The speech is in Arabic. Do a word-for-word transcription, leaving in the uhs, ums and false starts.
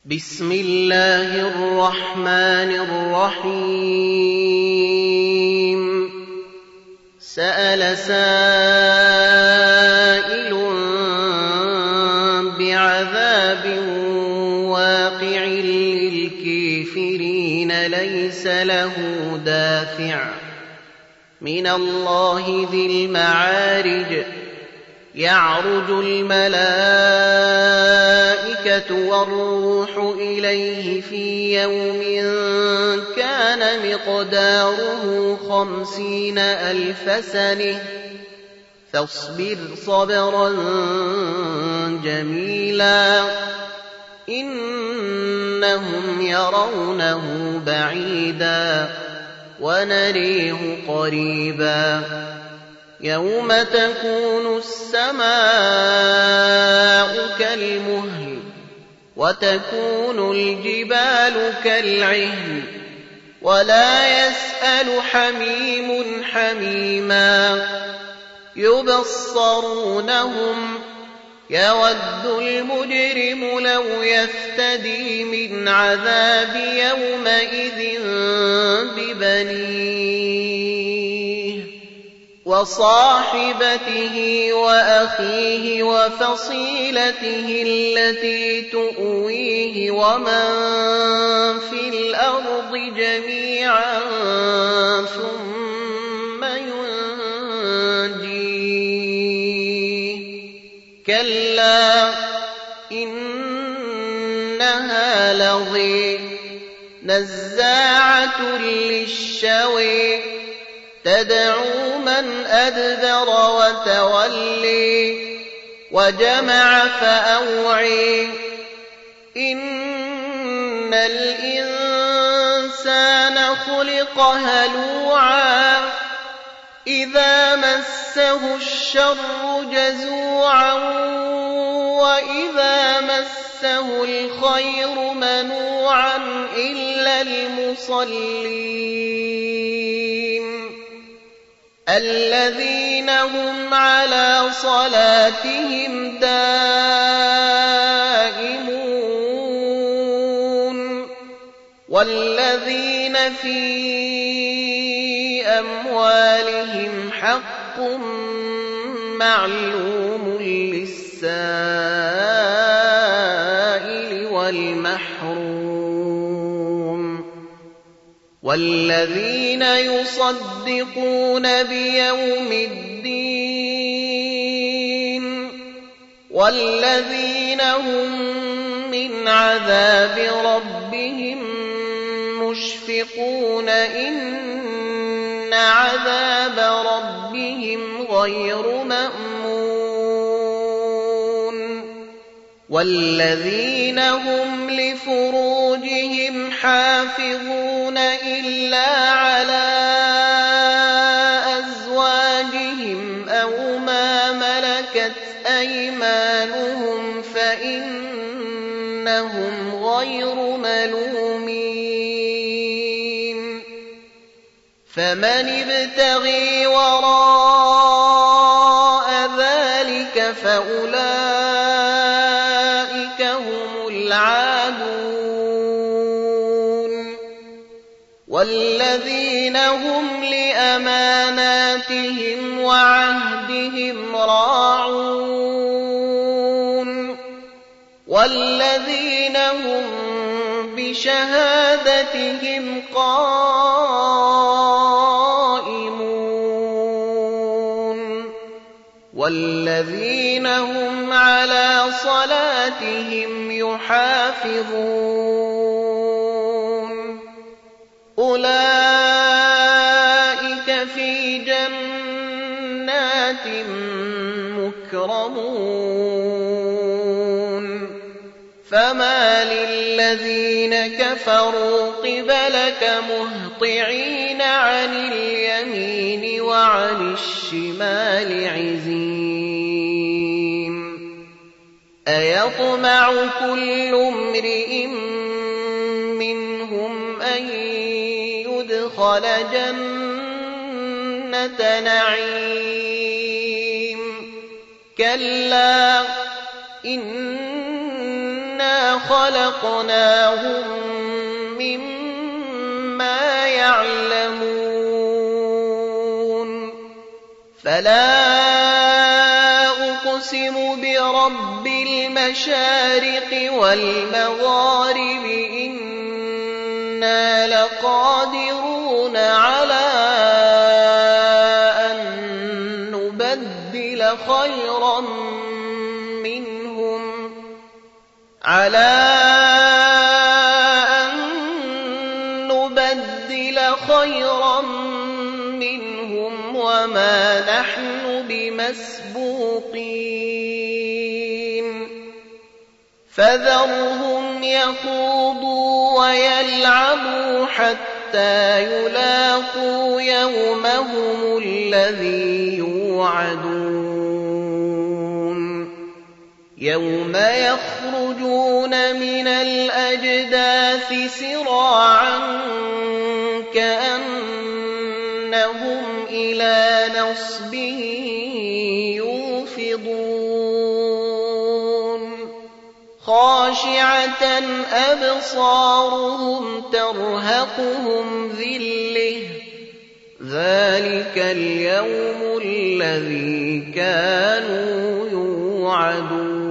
بسم الله الرحمن الرحيم سأل سائل بعذاب واقع للكافرين ليس له دافع من الله ذي المعارج يعرج الملائكة والروح إليه في يوم كان مقداره خمسين ألف سنة فاصبر صبرا جميلا إنهم يرونه بعيدا ونريه قريبا يوم تكون السماء كالمهل وتكون الجبال كالعهن ولا يسأل حميم حميما يبصرونهم يود المجرم لو يفتدي من عذاب يومئذ ببنيه وصاحبته وأخيه وفصيلته التي تؤويه ومن في الأرض جميعا ثم ينجيه كلا إنها لظى نزاعة للشوى تدعو من أدبر وتولي وجمع فأوعي إن الإنسان خلق هلوعا إذا مسه الشر جزوعا وإذا مسه الخير منوعا إلا المصلين الذين هم على صلاتهم دائمون والذين في أموالهم حق معلوم للسائل والمحروم والذين يصدقون بيوم الدين والذين هم من عذاب ربهم مشفقون إن عذاب ربهم غير مأمون والذين هم لفروجهم حافظون إلا على أزواجهم أو ما ملكت أيمانهم فإنهم غير ملومين فمن ابتغي وراء ذلك فأولئك هم العادون والذين هم لأماناتهم وعهدهم راعون والذين هم بشهادتهم قائمون والذين هم على صلاتهم يحافظون أولئك في جنات مكرمون فما للذين كفروا قبلك مهطعين عن اليمين وعن الشمال عزين أيطمع كل امرئ منهم أن يدخل جنة نعيم كلا إنا خلقناهم مما يعلمون فلا أقسم برب المشارق والمغارب إنا لقادرون على أن نبدل خيرا منهم على أن نبدل خيرا منهم وما نحن بمسبوقين فذرهم يخوضوا ويلعبوا حتى يلاقوا يومهم الذي يوعدون يوم يخرجون من الأجداث سراعا كأنهم إلى نصب يوفضون خاشعة أبصارهم ترهقهم ذلة ذلك اليوم الذي كانوا يوعدون